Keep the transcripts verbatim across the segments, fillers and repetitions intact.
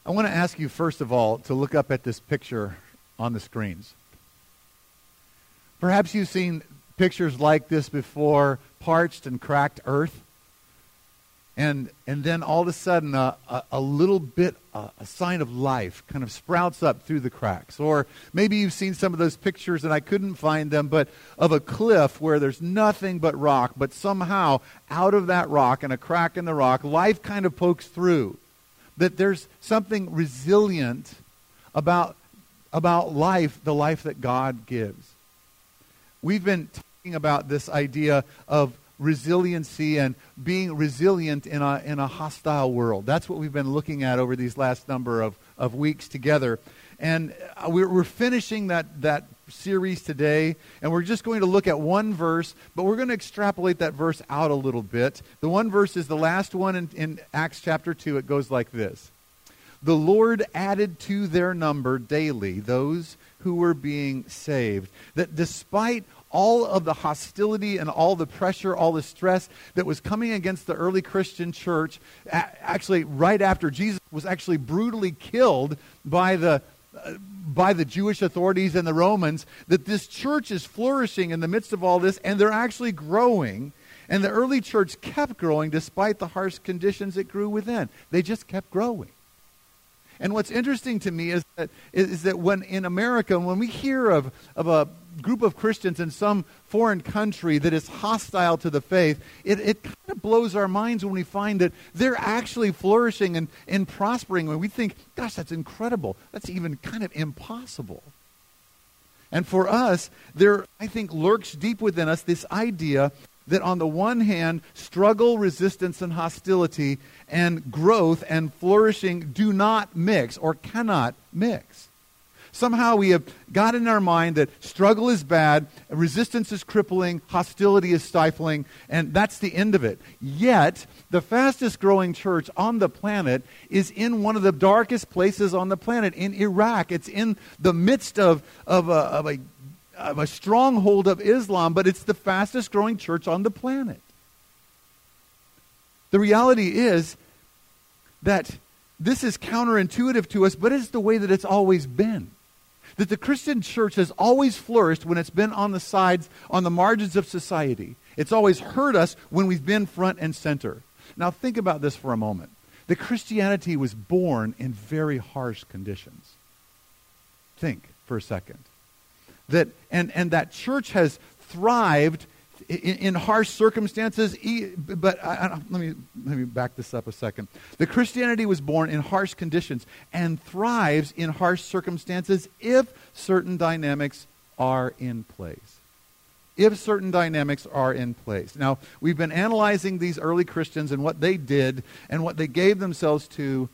I want to ask you, first of all, to look up at this picture on the screens. Perhaps you've seen pictures like this before, parched and cracked earth. And and then all of a sudden, uh, a, a little bit, uh, a sign of life kind of sprouts up through the cracks. Or maybe you've seen some of those pictures, and I couldn't find them, but of a cliff where there's nothing but rock, but somehow out of that rock and a crack in the rock, life kind of pokes through. That there's something resilient about, about life, the life that God gives. We've been talking about this idea of resiliency and being resilient in a in a hostile world. That's what we've been looking at over these last number of, of weeks together. And we're, we're finishing that, that series today, and we're just going to look at one verse, but we're going to extrapolate that verse out a little bit. The one verse is the last one in, in Acts chapter two. It goes like this. The Lord added to their number daily those who were being saved. That despite all of the hostility and all the pressure, all the stress that was coming against the early Christian church, actually right after Jesus was actually brutally killed by the uh, by the Jewish authorities and the Romans, that this church is flourishing in the midst of all this, and they're actually growing. And the early church kept growing despite the harsh conditions it grew within. They just kept growing. And what's interesting to me is that is that when in America, when we hear of, of a group of Christians in some foreign country that is hostile to the faith, it, it kind of blows our minds when we find that they're actually flourishing and, and prospering. When we think, gosh, that's incredible. That's even kind of impossible. And for us, there, I think, lurks deep within us this idea that on the one hand, struggle, resistance, and hostility and growth and flourishing do not mix or cannot mix. Somehow we have got in our mind that struggle is bad, resistance is crippling, hostility is stifling, and that's the end of it. Yet, the fastest growing church on the planet is in one of the darkest places on the planet, in Iraq. It's in the midst of, of a, of a of a stronghold of Islam, but it's the fastest growing church on the planet. The reality is that this is counterintuitive to us, but it's the way that it's always been. That the Christian church has always flourished when it's been on the sides, on the margins of society. It's always hurt us when we've been front and center. Now think about this for a moment. The Christianity was born in very harsh conditions. Think for a second. That and, and that church has thrived in, in harsh circumstances. But I, I, let me let me back this up a second. The Christianity was born in harsh conditions and thrives in harsh circumstances if certain dynamics are in place. If certain dynamics are in place. Now, we've been analyzing these early Christians and what they did and what they gave themselves to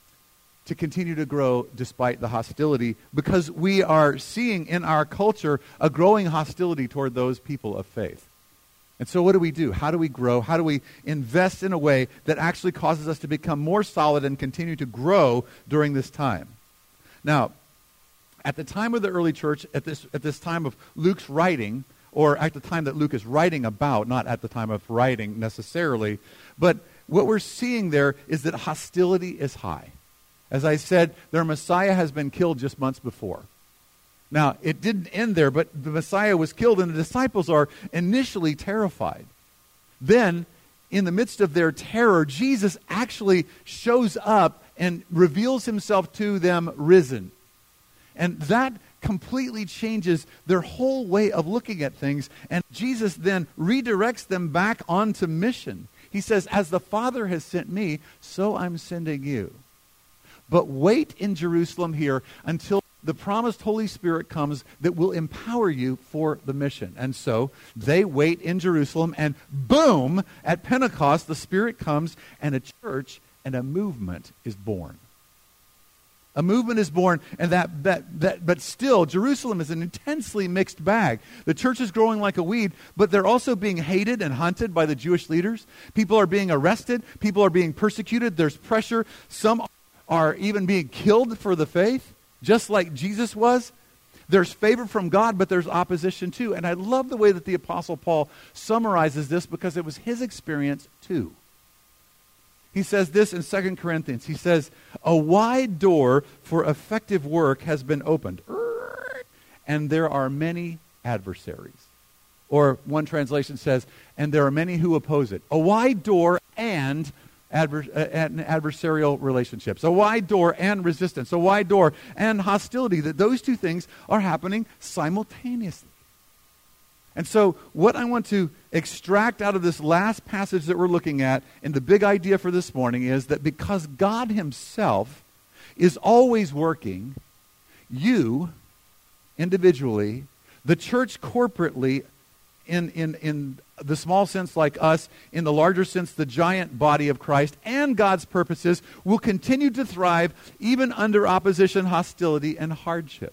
to continue to grow despite the hostility, because we are seeing in our culture a growing hostility toward those people of faith. And so what do we do? How do we grow? How do we invest in a way that actually causes us to become more solid and continue to grow during this time? Now, at the time of the early church, at this at this time of Luke's writing, or at the time that Luke is writing about, not at the time of writing necessarily, but what we're seeing there is that hostility is high. As I said, their Messiah has been killed just months before. Now, it didn't end there, but the Messiah was killed, and the disciples are initially terrified. Then, in the midst of their terror, Jesus actually shows up and reveals himself to them risen. And that completely changes their whole way of looking at things, and Jesus then redirects them back onto mission. He says, as the Father has sent me, so I'm sending you. But wait in Jerusalem here until the promised Holy Spirit comes that will empower you for the mission. And so they wait in Jerusalem, and boom, at Pentecost, the Spirit comes, and a church and a movement is born. A movement is born, and that, that, that, but still, Jerusalem is an intensely mixed bag. The church is growing like a weed, but they're also being hated and hunted by the Jewish leaders. People are being arrested. People are being persecuted. There's pressure. Some are even being killed for the faith, just like Jesus was. There's favor from God, but there's opposition too. And I love the way that the Apostle Paul summarizes this, because it was his experience too. He says this in Second Corinthians. He says, a wide door for effective work has been opened, and there are many adversaries. Or one translation says, and there are many who oppose it. A wide door and, adver- uh, and adversarial relationships. A wide door and resistance. A wide door and hostility. That those two things are happening simultaneously. And so what I want to extract out of this last passage that we're looking at, and the big idea for this morning, is that because God himself is always working, you individually, the church corporately, in, in, in the small sense like us, in the larger sense the giant body of Christ, and God's purposes will continue to thrive even under opposition, hostility, and hardship.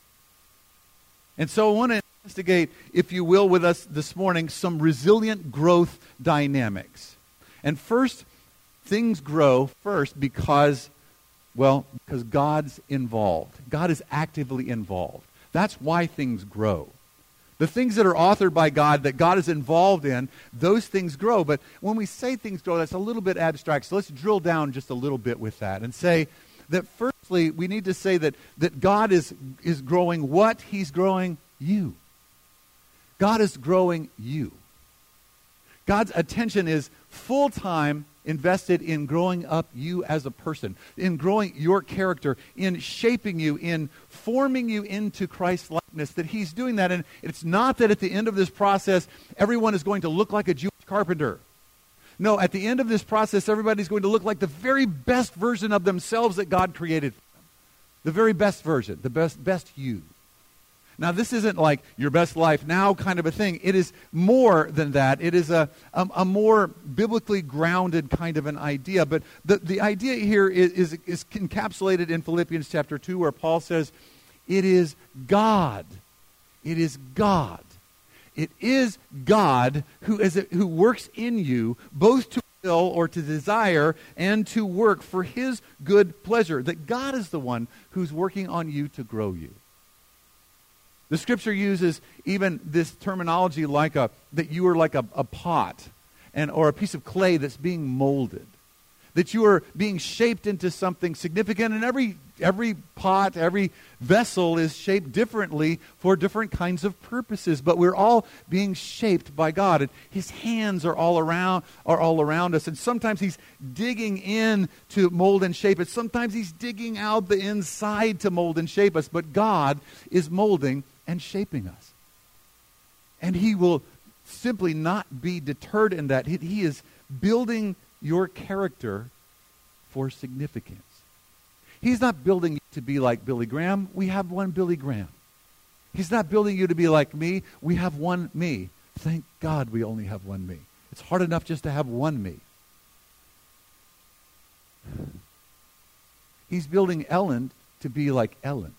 And so I want to investigate, if you will, with us this morning, some resilient growth dynamics. And first, things grow first because, well, because God's involved. God is actively involved. That's why things grow. The things that are authored by God, that God is involved in, those things grow. But when we say things grow, that's a little bit abstract. So let's drill down just a little bit with that and say that firstly, we need to say that, that God is, is growing what? He's growing you. God is growing you. God's attention is full-time invested in growing up you as a person, in growing your character, in shaping you, in forming you into Christ's likeness, that he's doing that. And it's not that at the end of this process, everyone is going to look like a Jewish carpenter. No, at the end of this process, everybody's going to look like the very best version of themselves that God created for them. The very best version, the best, best you. Now, this isn't like your best life now kind of a thing. It is more than that. It is a, a, a more biblically grounded kind of an idea. But the, the idea here is, is, is encapsulated in Philippians chapter two, where Paul says, it is God. It is God. It is God who, is a, who works in you both to will or to desire and to work for his good pleasure. That God is the one who's working on you to grow you. The scripture uses even this terminology like a, that you are like a, a pot and or a piece of clay that's being molded. That you are being shaped into something significant, and every every pot, every vessel is shaped differently for different kinds of purposes. But we're all being shaped by God, and his hands are all around are all around us. And sometimes he's digging in to mold and shape us. Sometimes he's digging out the inside to mold and shape us. But God is molding and shaping us. And he will simply not be deterred in that. He, he is building your character for significance. He's not building you to be like Billy Graham. We have one Billy Graham. He's not building you to be like me. We have one me. Thank God we only have one me. It's hard enough just to have one me. He's building Ellen to be like Ellen.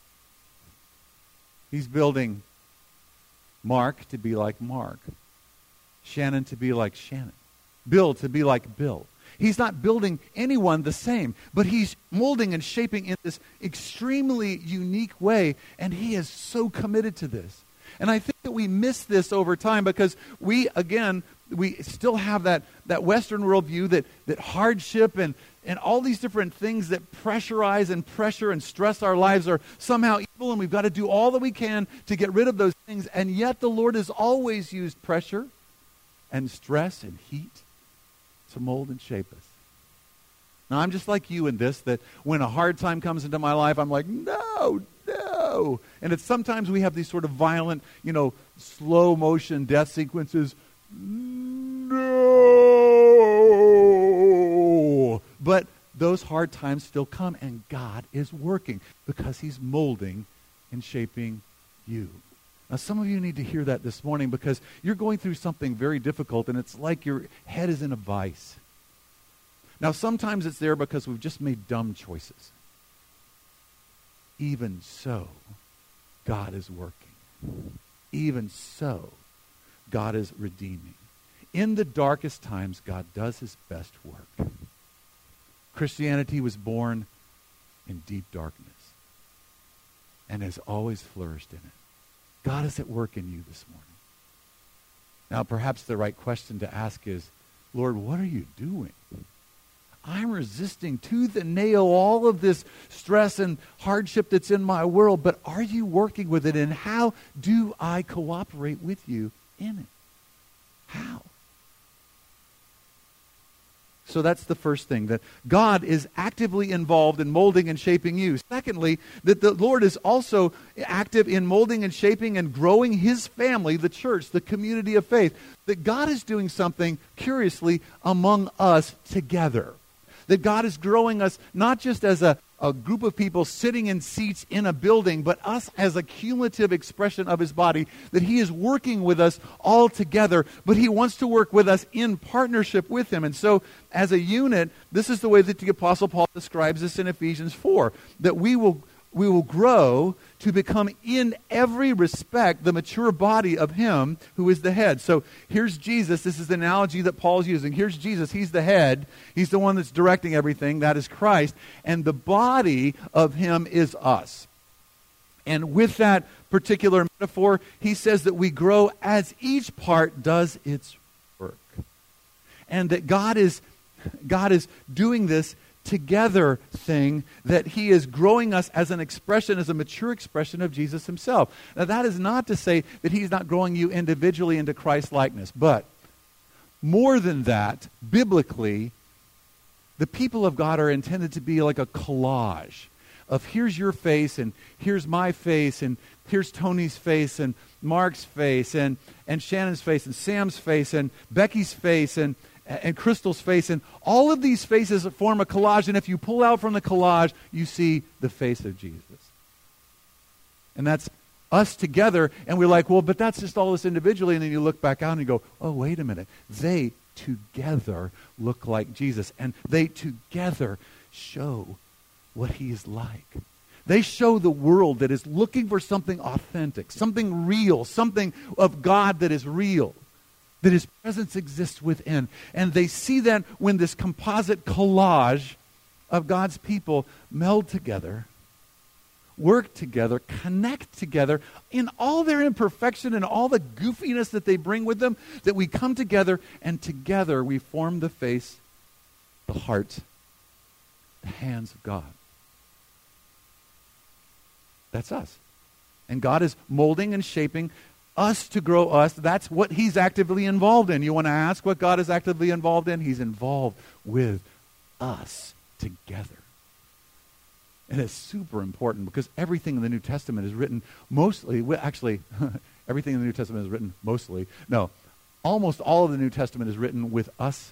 He's building Mark to be like Mark. Shannon to be like Shannon. Bill to be like Bill. He's not building anyone the same, but he's molding and shaping in this extremely unique way, and he is so committed to this. And I think that we miss this over time because we, again, we still have that, that Western worldview that, that hardship and, and all these different things that pressurize and pressure and stress our lives are somehow evil, and we've got to do all that we can to get rid of those things. And yet the Lord has always used pressure and stress and heat to mold and shape us. Now, I'm just like you in this, that when a hard time comes into my life, I'm like, no, no. And it's sometimes we have these sort of violent, you know, slow motion death sequences. No. But those hard times still come, and God is working because he's molding and shaping you. Now, some of you need to hear that this morning because you're going through something very difficult, and it's like your head is in a vice. Now, sometimes it's there because we've just made dumb choices. Even so, God is working. Even so, God is redeeming. In the darkest times, God does his best work. Christianity was born in deep darkness and has always flourished in it. God is at work in you this morning. Now, perhaps the right question to ask is, Lord, what are you doing? I'm resisting tooth and nail all of this stress and hardship that's in my world, but are you working with it? And how do I cooperate with you in it? How? So that's the first thing, that God is actively involved in molding and shaping you. Secondly, that the Lord is also active in molding and shaping and growing his family, the church, the community of faith. That God is doing something, curiously, among us together. That God is growing us not just as a, a group of people sitting in seats in a building, but us as a cumulative expression of his body, that he is working with us all together, but he wants to work with us in partnership with him. And so, as a unit, this is the way that the Apostle Paul describes this in Ephesians four, that we will we will grow to become in every respect the mature body of him who is the head. So here's Jesus. This is the analogy that Paul's using. Here's Jesus. He's the head. He's the one that's directing everything. That is Christ. And the body of him is us. And with that particular metaphor, he says that we grow as each part does its work. And that God is, God is doing this together thing, that he is growing us as an expression, as a mature expression of Jesus himself. Now that is not to say that he's not growing you individually into Christ likeness, but more than that, biblically, the people of God are intended to be like a collage of here's your face and here's my face and here's Tony's face and Mark's face and, and Shannon's face and Sam's face and Becky's face and and Crystal's face, and all of these faces form a collage, and if you pull out from the collage, you see the face of Jesus. And that's us together, and we're like, well, but that's just all this individually, and then you look back out and you go, oh, wait a minute. They together look like Jesus, and they together show what he is like. They show the world that is looking for something authentic, something real, something of God that is real, that his presence exists within. And they see that when this composite collage of God's people meld together, work together, connect together in all their imperfection and all the goofiness that they bring with them, that we come together and together we form the face, the heart, the hands of God. That's us. And God is molding and shaping us to grow us. That's what he's actively involved in. You want to ask what God is actively involved in? He's involved with us together. And it's super important because everything in the New Testament is written mostly, well, actually, everything in the New Testament is written mostly, no, almost all of the New Testament is written with us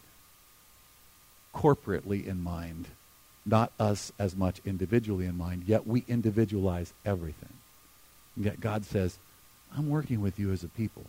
corporately in mind, not us as much individually in mind, yet we individualize everything. And yet God says, I'm working with you as a people.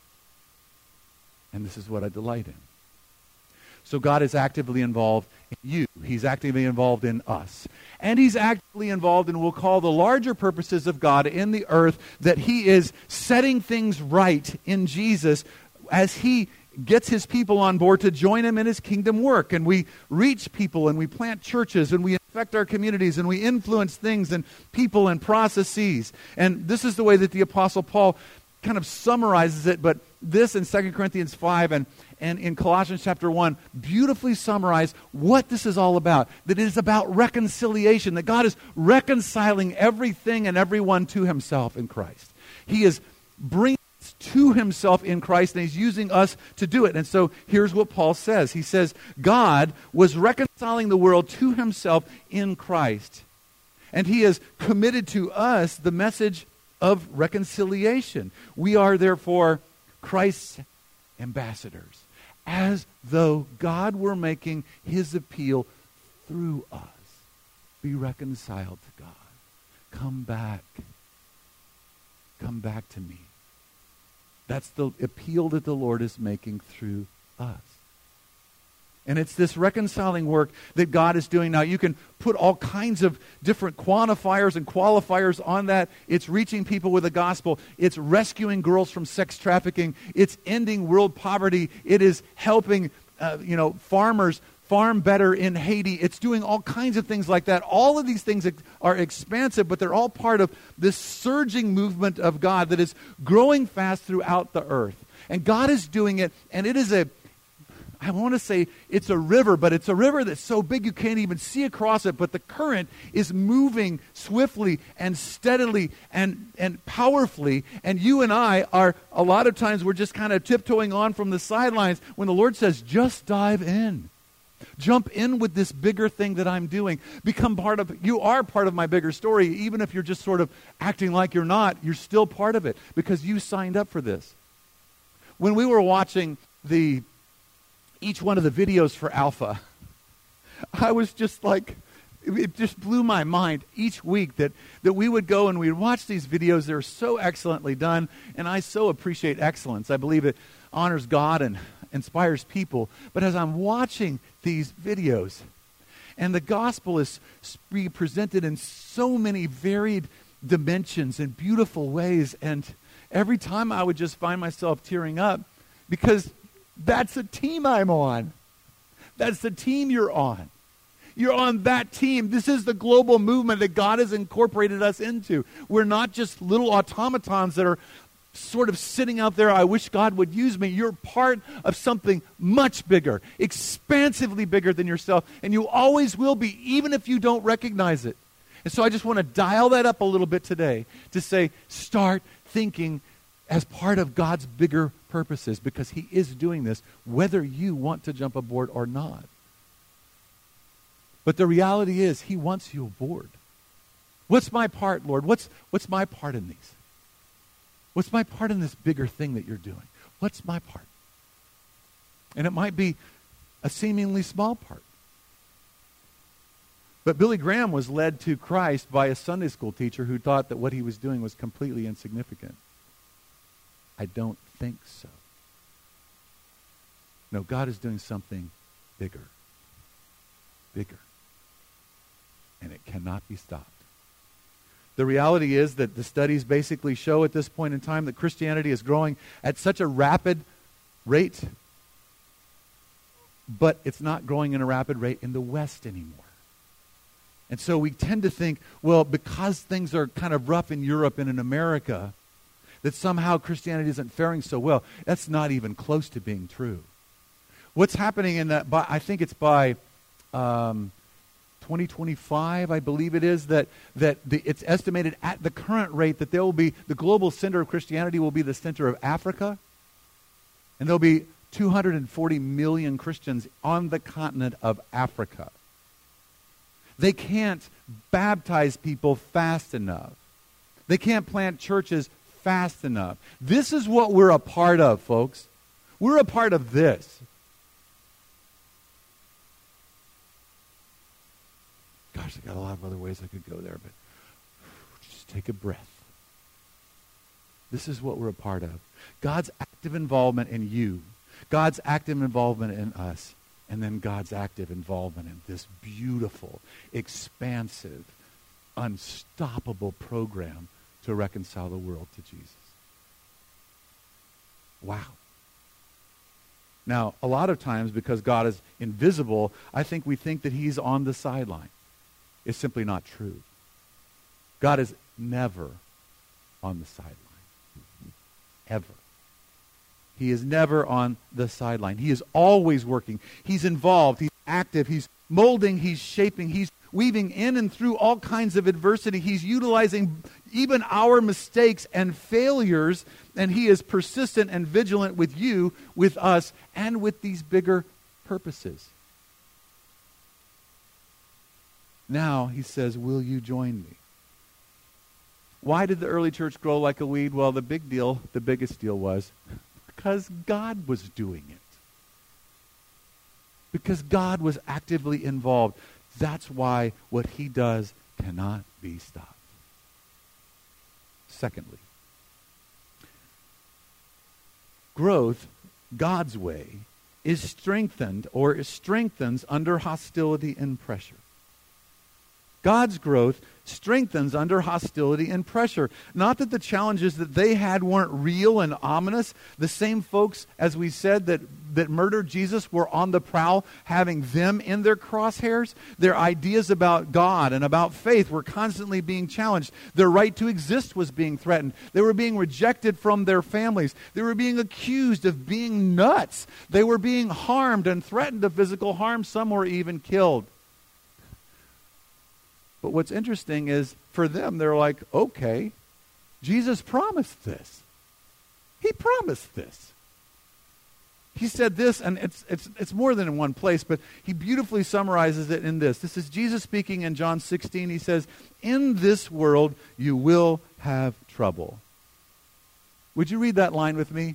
And this is what I delight in. So God is actively involved in you. He's actively involved in us. And he's actively involved in, we'll call the larger purposes of God in the earth, that he is setting things right in Jesus as he gets his people on board to join him in his kingdom work. And we reach people and we plant churches and we affect our communities and we influence things and people and processes. And this is the way that the Apostle Paul kind of summarizes it, but this in Second Corinthians five and, and in Colossians chapter one beautifully summarize what this is all about. That it is about reconciliation, that God is reconciling everything and everyone to himself in Christ. He is bringing us to himself in Christ, and he's using us to do it. And so here's what Paul says. He says, God was reconciling the world to himself in Christ, and he has committed to us the message of reconciliation. We are therefore Christ's ambassadors, as though God were making his appeal through us. Be reconciled to God. Come back. Come back to me. That's the appeal that the Lord is making through us. And it's this reconciling work that God is doing now. You can put all kinds of different quantifiers and qualifiers on that. It's reaching people with the gospel. It's rescuing girls from sex trafficking. It's ending world poverty. It is helping, uh, you know, farmers farm better in Haiti. It's doing all kinds of things like that. All of these things are expansive, but they're all part of this surging movement of God that is growing fast throughout the earth. And God is doing it, and it is a I want to say it's a river, but it's a river that's so big you can't even see across it. But the current is moving swiftly and steadily and, and powerfully. And you and I are, a lot of times, we're just kind of tiptoeing on from the sidelines when the Lord says, just dive in. Jump in with this bigger thing that I'm doing. Become part of, you are part of my bigger story. Even if you're just sort of acting like you're not, you're still part of it because you signed up for this. When we were watching the each one of the videos for Alpha, I was just like, it just blew my mind each week that, that we would go and we'd watch these videos. They're so excellently done, and I so appreciate excellence. I believe it honors God and inspires people. But as I'm watching these videos, and the gospel is being presented in so many varied dimensions and beautiful ways, and every time I would just find myself tearing up because that's the team I'm on. That's the team you're on. You're on that team. This is the global movement that God has incorporated us into. We're not just little automatons that are sort of sitting out there, I wish God would use me. You're part of something much bigger, expansively bigger than yourself, and you always will be, even if you don't recognize it. And so I just want to dial that up a little bit today to say, start thinking as part of God's bigger purposes, because he is doing this whether you want to jump aboard or not. But the reality is he wants you aboard. What's my part, Lord? What's, what's my part in these? What's my part in this bigger thing that you're doing? What's my part? And it might be a seemingly small part. But Billy Graham was led to Christ by a Sunday school teacher who thought that what he was doing was completely insignificant. I don't think so. No, God is doing something bigger. Bigger. And it cannot be stopped. The reality is that the studies basically show at this point in time that Christianity is growing at such a rapid rate, but it's not growing in a rapid rate in the West anymore. And so we tend to think, well, because things are kind of rough in Europe and in America, that somehow Christianity isn't faring so well. That's not even close to being true. What's happening in that, by, I think it's by um, twenty twenty-five, I believe it is, that, that the, it's estimated at the current rate that there will be, the global center of Christianity will be the center of Africa, and there'll be two hundred forty million Christians on the continent of Africa. They can't baptize people fast enough. They can't plant churches fast enough. This is what we're a part of, folks. We're a part of this. Gosh, I got a lot of other ways I could go there, but just take a breath. This is what we're a part of. God's active involvement in you. God's active involvement in us. And then God's active involvement in this beautiful, expansive, unstoppable program to reconcile the world to Jesus. Wow. Now, a lot of times, because God is invisible, I think we think that he's on the sideline. It's simply not true. God is never on the sideline. Ever. He is never on the sideline. He is always working. He's involved. He's active. He's molding. He's shaping. He's weaving in and through all kinds of adversity. He's utilizing even our mistakes and failures, and he is persistent and vigilant with you, with us, and with these bigger purposes. Now, he says, will you join me? Why did the early church grow like a weed? Well, the big deal, the biggest deal was because God was doing it. Because God was actively involved. That's why what he does cannot be stopped. Secondly, growth, God's way, is strengthened or strengthens under hostility and pressure. God's growth strengthens under hostility and pressure. Not that the challenges that they had weren't real and ominous. The same folks, as we said, that, that murdered Jesus were on the prowl, having them in their crosshairs. Their ideas about God and about faith were constantly being challenged. Their right to exist was being threatened. They were being rejected from their families. They were being accused of being nuts. They were being harmed and threatened of physical harm. Some were even killed. But what's interesting is, for them, they're like, okay, Jesus promised this. He promised this. He said this, and it's it's it's more than in one place, but he beautifully summarizes it in this. This is Jesus speaking in John sixteen. He says, in this world you will have trouble. Would you read that line with me?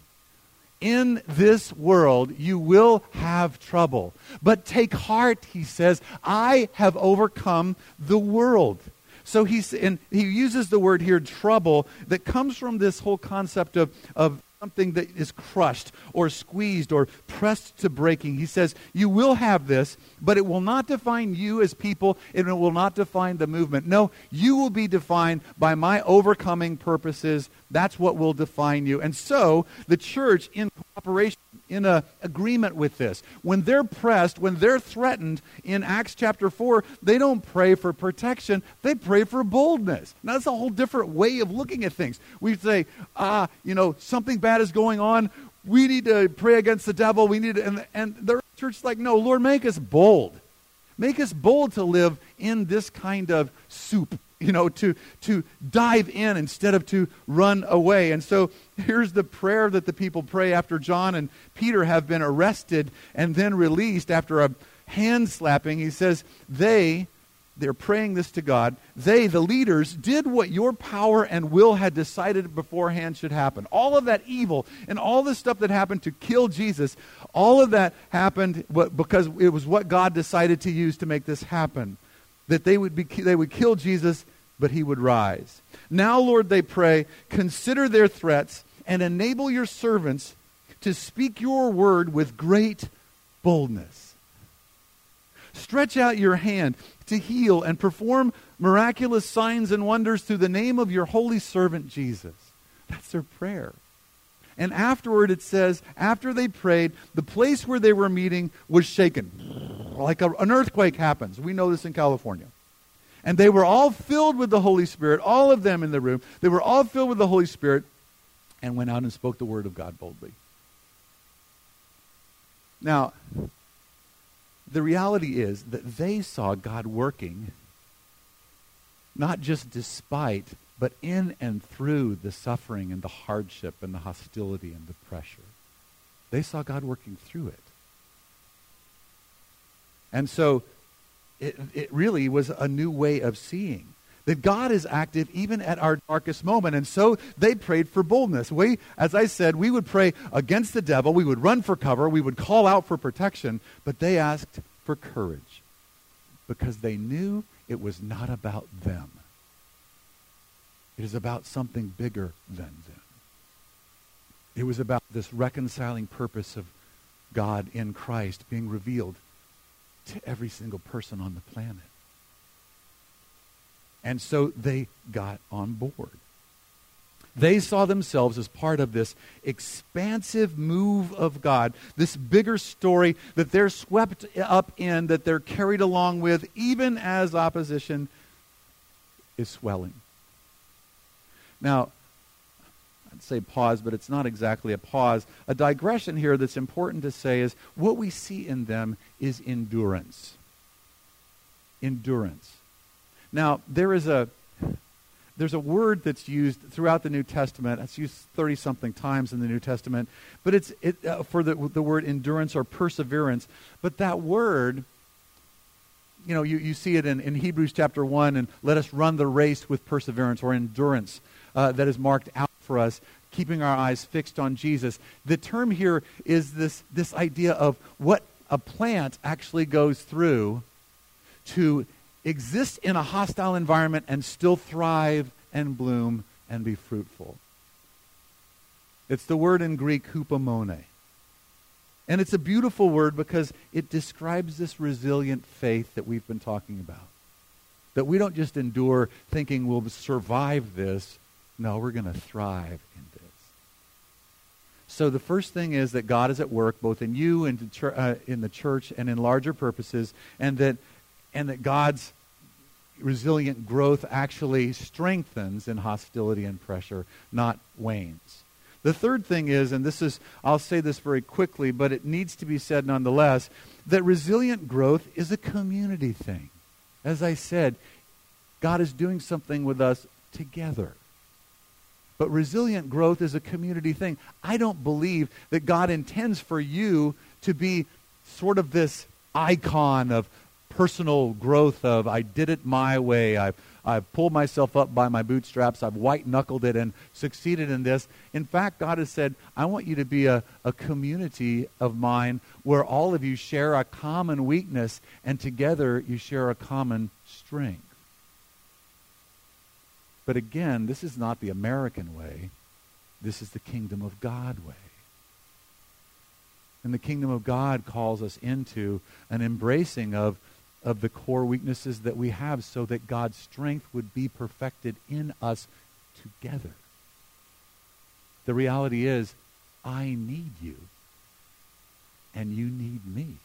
In this world you will have trouble. But take heart, he says, I have overcome the world. So he's, and he uses the word here, trouble, that comes from this whole concept of, of something that is crushed or squeezed or pressed to breaking. He says, you will have this, but it will not define you as people, and it will not define the movement. No, you will be defined by my overcoming purposes. That's what will define you. And so the church, in cooperation, in a agreement with this, when they're pressed, when they're threatened in Acts chapter four, they don't pray for protection, they pray for boldness. Now that's a whole different way of looking at things. We say, ah, you know, something bad is going on, we need to pray against the devil, we need to, and, and the church is like, no, Lord, make us bold. Make us bold to live in this kind of soup, you know, to, to dive in instead of to run away. And so here's the prayer that the people pray after John and Peter have been arrested and then released after a hand slapping. He says, they, they're praying this to God, they, the leaders, did what your power and will had decided beforehand should happen. All of that evil and all the stuff that happened to kill Jesus, all of that happened because it was what God decided to use to make this happen. That they would be, they would kill Jesus, but he would rise. Now, Lord, they pray, consider their threats and enable your servants to speak your word with great boldness. Stretch out your hand to heal and perform miraculous signs and wonders through the name of your holy servant Jesus. That's their prayer. And afterward it says, after they prayed, the place where they were meeting was shaken. Like a, an earthquake happens. We know this in California. And they were all filled with the Holy Spirit, all of them in the room. They were all filled with the Holy Spirit and went out and spoke the word of God boldly. Now, the reality is that they saw God working, not just despite, but in and through the suffering and the hardship and the hostility and the pressure. They saw God working through it. And so it, it really was a new way of seeing that God is active even at our darkest moment. And so they prayed for boldness. We, as I said, we would pray against the devil. We would run for cover. We would call out for protection. But they asked for courage because they knew it was not about them. It is about something bigger than them. It was about this reconciling purpose of God in Christ being revealed to every single person on the planet. And so they got on board. They saw themselves as part of this expansive move of God, this bigger story that they're swept up in, that they're carried along with, even as opposition is swelling. Now, I'd say pause, but it's not exactly a pause. A digression here that's important to say is what we see in them is endurance. Endurance. Now, there is a there's a word that's used throughout the New Testament. It's used thirty-something times in the New Testament, but it's it, uh, for the the word endurance or perseverance. But that word, you know, you, you see it in, in Hebrews chapter one, and let us run the race with perseverance or endurance uh, that is marked out for us, keeping our eyes fixed on Jesus. The term here is this, this idea of what a plant actually goes through to exist in a hostile environment and still thrive and bloom and be fruitful. It's the word in Greek, hupomone. And it's a beautiful word because it describes this resilient faith that we've been talking about. That we don't just endure thinking we'll survive this. No, we're going to thrive in this. So the first thing is that God is at work both in you and uh, in the church and in larger purposes, and that and that God's resilient growth actually strengthens in hostility and pressure, not wanes. The third thing is, and this is, I'll say this very quickly, but it needs to be said nonetheless, that resilient growth is a community thing. As I said, God is doing something with us together. But resilient growth is a community thing. I don't believe that God intends for you to be sort of this icon of personal growth of, I did it my way, I've, I've pulled myself up by my bootstraps, I've white-knuckled it and succeeded in this. In fact, God has said, I want you to be a, a community of mine where all of you share a common weakness and together you share a common strength. But again, this is not the American way. This is the kingdom of God way. And the kingdom of God calls us into an embracing of, of the core weaknesses that we have so that God's strength would be perfected in us together. The reality is, I need you, and you need me.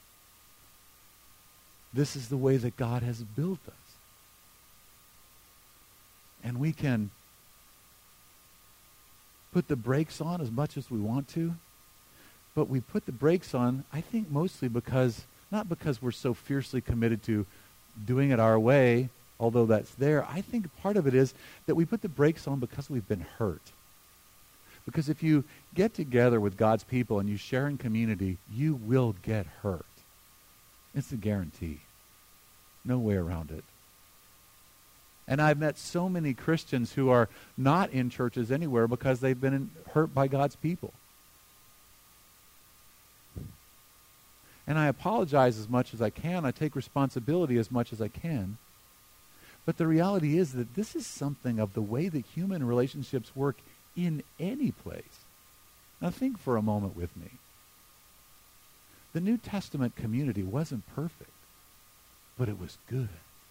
This is the way that God has built us. And we can put the brakes on as much as we want to, but we put the brakes on, I think, mostly because, not because we're so fiercely committed to doing it our way, although that's there. I think part of it is that we put the brakes on because we've been hurt. Because if you get together with God's people and you share in community, you will get hurt. It's a guarantee. No way around it. And I've met so many Christians who are not in churches anywhere because they've been in, hurt by God's people. And I apologize as much as I can. I take responsibility as much as I can. But the reality is that this is something of the way that human relationships work in any place. Now think for a moment with me. The New Testament community wasn't perfect, but it was good.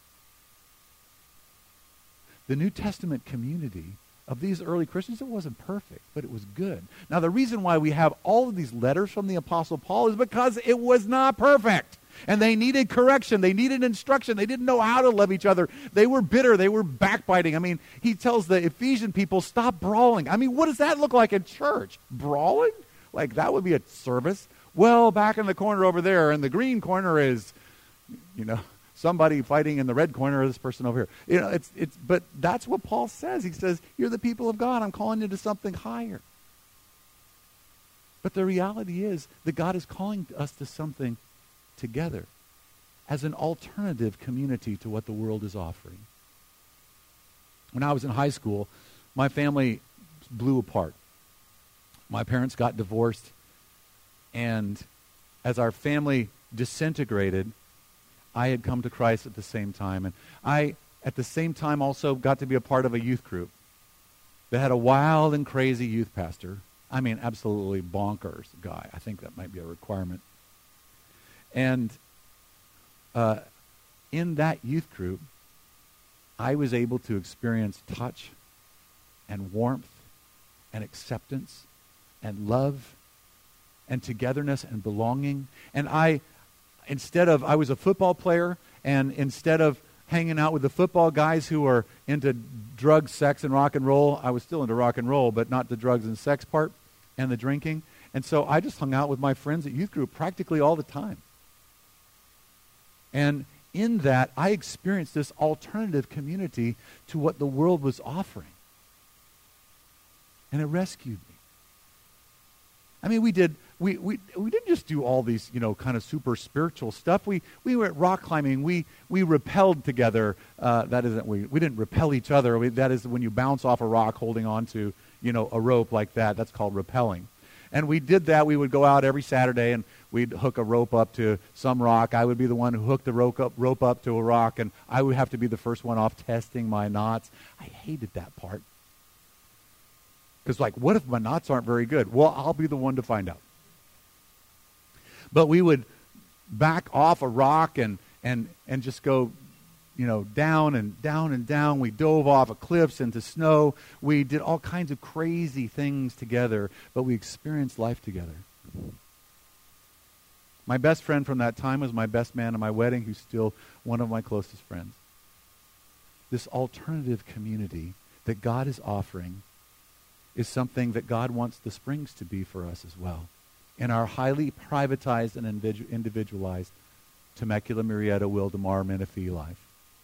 The New Testament community of these early Christians, it wasn't perfect, but it was good. Now, the reason why we have all of these letters from the Apostle Paul is because it was not perfect. And they needed correction. They needed instruction. They didn't know how to love each other. They were bitter. They were backbiting. I mean, he tells the Ephesian people, stop brawling. I mean, what does that look like in church? Brawling? Like, that would be a service. Well, back in the corner over there, and the green corner is, you know, somebody fighting in the red corner, or this person over here. You know, it's it's. But that's what Paul says. He says, "You're the people of God. I'm calling you to something higher." But the reality is that God is calling us to something together, as an alternative community to what the world is offering. When I was in high school, my family blew apart. My parents got divorced, and as our family disintegrated, I had come to Christ at the same time. And I, at the same time, also got to be a part of a youth group that had a wild and crazy youth pastor. I mean, absolutely bonkers guy. I think that might be a requirement. And uh, in that youth group, I was able to experience touch and warmth and acceptance and love and togetherness and belonging. And I... Instead of, I was a football player, and instead of hanging out with the football guys who are into drugs, sex, and rock and roll, I was still into rock and roll, but not the drugs and sex part and the drinking. And so I just hung out with my friends at youth group practically all the time. And in that, I experienced this alternative community to what the world was offering. And it rescued me. I mean, we did... We, we we didn't just do all these, you know, kind of super spiritual stuff. We we went rock climbing. We we rappelled together. Uh, that isn't we we didn't rappel each other. We, that is when you bounce off a rock holding on to, you know, a rope like that. That's called rappelling. And we did that. We would go out every Saturday and we'd hook a rope up to some rock. I would be the one who hooked the rope up rope up to a rock, and I would have to be the first one off testing my knots. I hated that part because, like, what if my knots aren't very good? Well, I'll be the one to find out. But we would back off a rock and, and, and just go, you know, down and down and down. We dove off of cliffs into snow. We did all kinds of crazy things together, but we experienced life together. My best friend from that time was my best man at my wedding, who's still one of my closest friends. This alternative community that God is offering is something that God wants the Springs to be for us as well. In our highly privatized and individualized Temecula, Murrieta, Wildomar, Menifee life.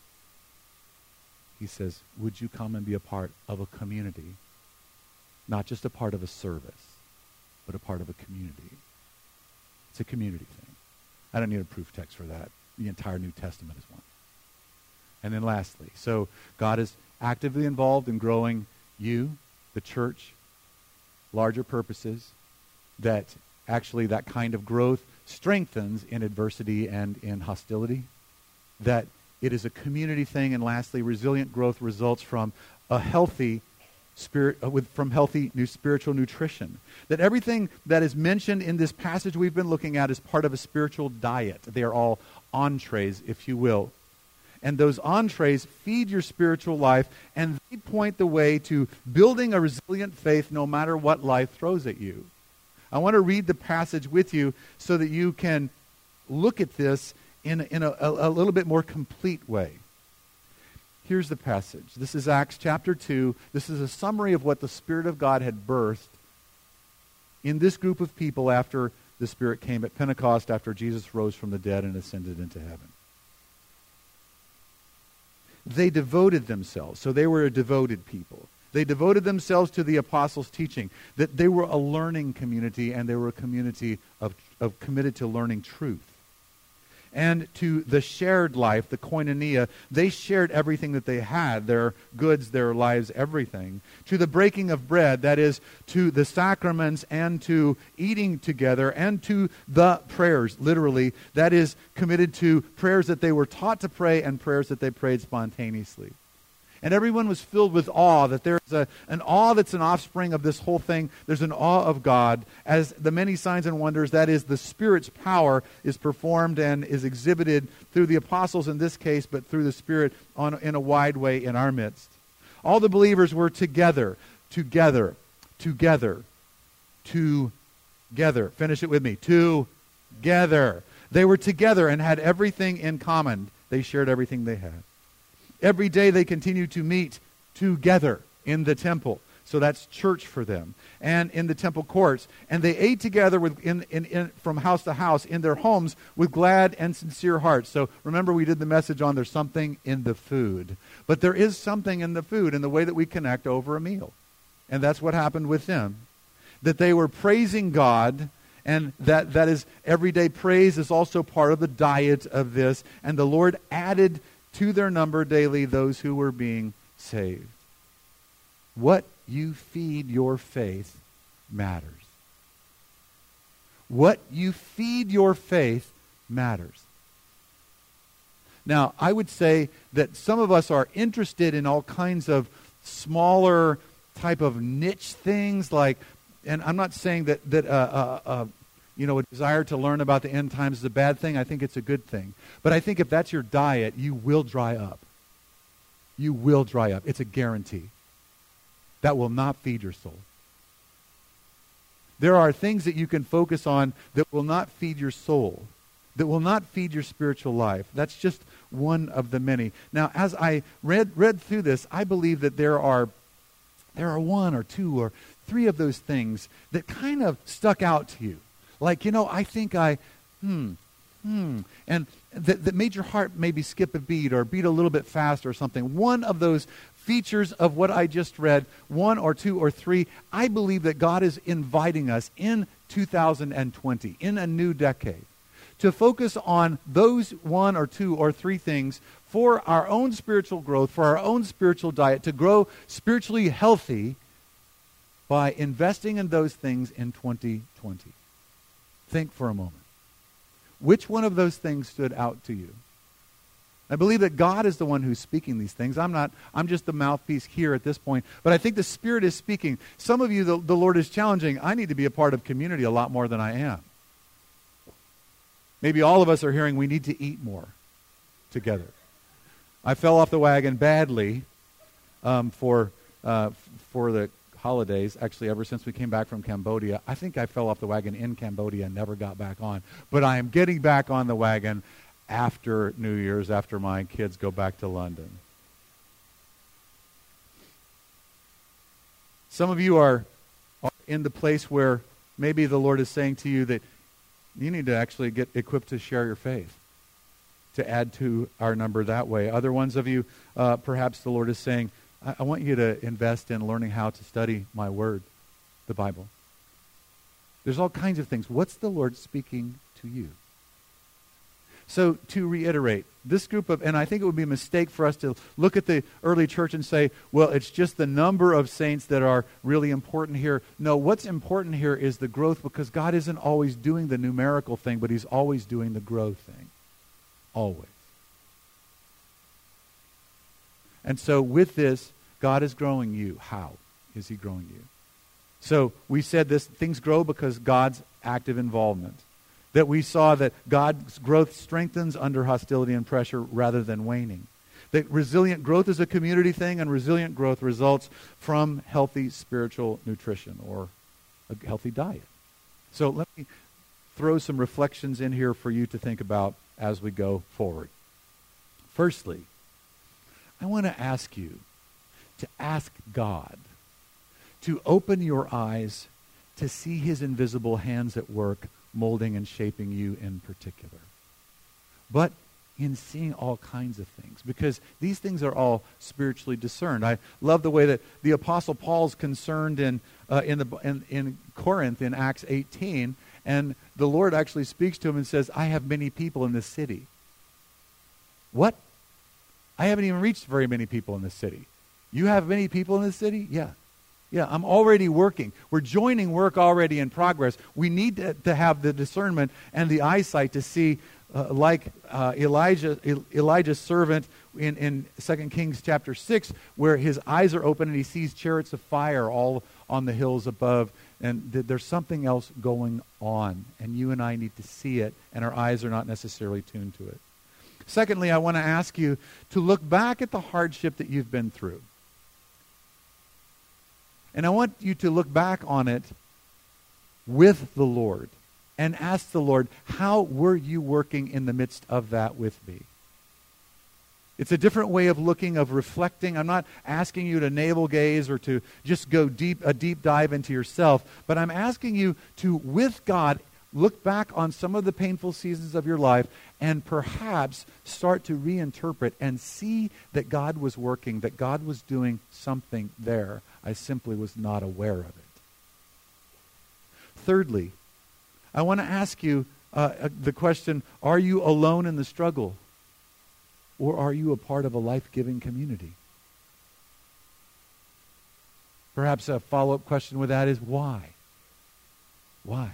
He says, would you come and be a part of a community? Not just a part of a service, but a part of a community. It's a community thing. I don't need a proof text for that. The entire New Testament is one. And then lastly, so God is actively involved in growing you, the church, larger purposes, that actually that kind of growth strengthens in adversity and in hostility, that it is a community thing, and lastly, resilient growth results from a healthy spirit, uh, with from healthy new spiritual nutrition. That everything that is mentioned in this passage we've been looking at is part of a spiritual diet. They are all entrees, if you will. And those entrees feed your spiritual life, and they point the way to building a resilient faith no matter what life throws at you. I want to read the passage with you so that you can look at this in, in a, a, a little bit more complete way. Here's the passage. This is Acts chapter two. This is a summary of what the Spirit of God had birthed in this group of people after the Spirit came at Pentecost, after Jesus rose from the dead and ascended into heaven. They devoted themselves. So they were a devoted people. They devoted themselves to the apostles' teaching, that they were a learning community, and they were a community of, of committed to learning truth. And to the shared life, the koinonia, they shared everything that they had, their goods, their lives, everything. To the breaking of bread, that is, to the sacraments and to eating together, and to the prayers, literally, that is committed to prayers that they were taught to pray and prayers that they prayed spontaneously. And everyone was filled with awe, that there's a, an awe that's an offspring of this whole thing. There's an awe of God as the many signs and wonders, that is, the Spirit's power is performed and is exhibited through the apostles in this case, but through the Spirit on, in a wide way in our midst. All the believers were together, together, together, together. Finish it with me. Together. They were together and had everything in common. They shared everything they had. Every day they continued to meet together in the temple. So that's church for them. And in the temple courts. And they ate together with in, in, in, from house to house in their homes with glad and sincere hearts. So remember, we did the message on there's something in the food. But there is something in the food in the way that we connect over a meal. And that's what happened with them. That they were praising God. And that, that is, everyday praise is also part of the diet of this. And the Lord added to their number daily those who were being saved. What you feed your faith matters. What you feed your faith matters. Now, I would say that some of us are interested in all kinds of smaller type of niche things, like, and I'm not saying that, that uh, uh, uh, you know, a desire to learn about the end times is a bad thing. I think it's a good thing. But I think if that's your diet, you will dry up. You will dry up. It's a guarantee. That will not feed your soul. There are things that you can focus on that will not feed your soul, that will not feed your spiritual life. That's just one of the many. Now, as I read read through this, I believe that there are there are one or two or three of those things that kind of stuck out to you. Like, you know, I think I, hmm, hmm, and that, that made your heart maybe skip a beat or beat a little bit faster or something. One of those features of what I just read, one or two or three, I believe that God is inviting us in two thousand twenty, in a new decade, to focus on those one or two or three things for our own spiritual growth, for our own spiritual diet, to grow spiritually healthy by investing in those things in twenty twenty. Think for a moment. Which one of those things stood out to you? I believe that God is the one who's speaking these things. I'm not, I'm just the mouthpiece here at this point. But I think the Spirit is speaking. Some of you, the, the Lord is challenging. I need to be a part of community a lot more than I am. Maybe all of us are hearing we need to eat more together. I fell off the wagon badly um, for uh, f- for the holidays. Actually, ever since we came back from Cambodia, I think I fell off the wagon in Cambodia and never got back on. But I am getting back on the wagon after New Year's, after my kids go back to London. Some of you are, are in the place where maybe the Lord is saying to you that you need to actually get equipped to share your faith, to add to our number that way. Other ones of you, uh, perhaps the Lord is saying, I, I want you to invest in learning how to study my word, the Bible. There's all kinds of things. What's the Lord speaking to you? So to reiterate, this group of, and I think it would be a mistake for us to look at the early church and say, well, it's just the number of saints that are really important here. No, what's important here is the growth, because God isn't always doing the numerical thing, but he's always doing the growth thing. Always. And so with this, God is growing you. How is he growing you? So we said this, things grow because God's active involvement. That we saw that God's growth strengthens under hostility and pressure rather than waning. That resilient growth is a community thing, and resilient growth results from healthy spiritual nutrition or a healthy diet. So let me throw some reflections in here for you to think about as we go forward. Firstly, I want to ask you to ask God to open your eyes to see his invisible hands at work, molding and shaping you in particular. But in seeing all kinds of things, because these things are all spiritually discerned. I love the way that the Apostle Paul's concerned in uh, in the in, in Corinth in Acts eighteen, and the Lord actually speaks to him and says, I have many people in this city. What? I haven't even reached very many people in this city. You have many people in this city? Yeah. Yeah, I'm already working. We're joining work already in progress. We need to, to have the discernment and the eyesight to see, uh, like uh, Elijah, El- Elijah's servant in, in Second Kings chapter six, where his eyes are open and he sees chariots of fire all on the hills above. And th- there's something else going on. And you and I need to see it, and our eyes are not necessarily tuned to it. Secondly, I want to ask you to look back at the hardship that you've been through. And I want you to look back on it with the Lord and ask the Lord, how were you working in the midst of that with me? It's a different way of looking, of reflecting. I'm not asking you to navel gaze or to just go deep, a deep dive into yourself, but I'm asking you to, with God, look back on some of the painful seasons of your life and perhaps start to reinterpret and see that God was working, that God was doing something there. I simply was not aware of it. Thirdly, I want to ask you uh, the question, are you alone in the struggle? Or are you a part of a life-giving community? Perhaps a follow-up question with that is why? Why?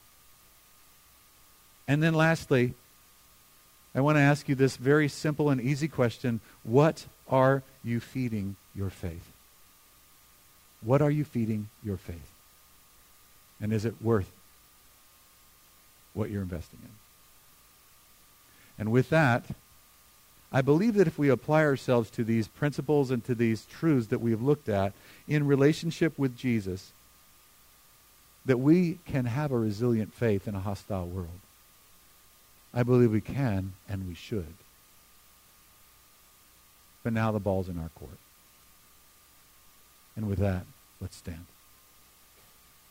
And then lastly, I want to ask you this very simple and easy question. What are you feeding your faith? What are you feeding your faith? And is it worth what you're investing in? And with that, I believe that if we apply ourselves to these principles and to these truths that we have looked at in relationship with Jesus, that we can have a resilient faith in a hostile world. I believe we can and we should. But now the ball's in our court. And with that, let's stand.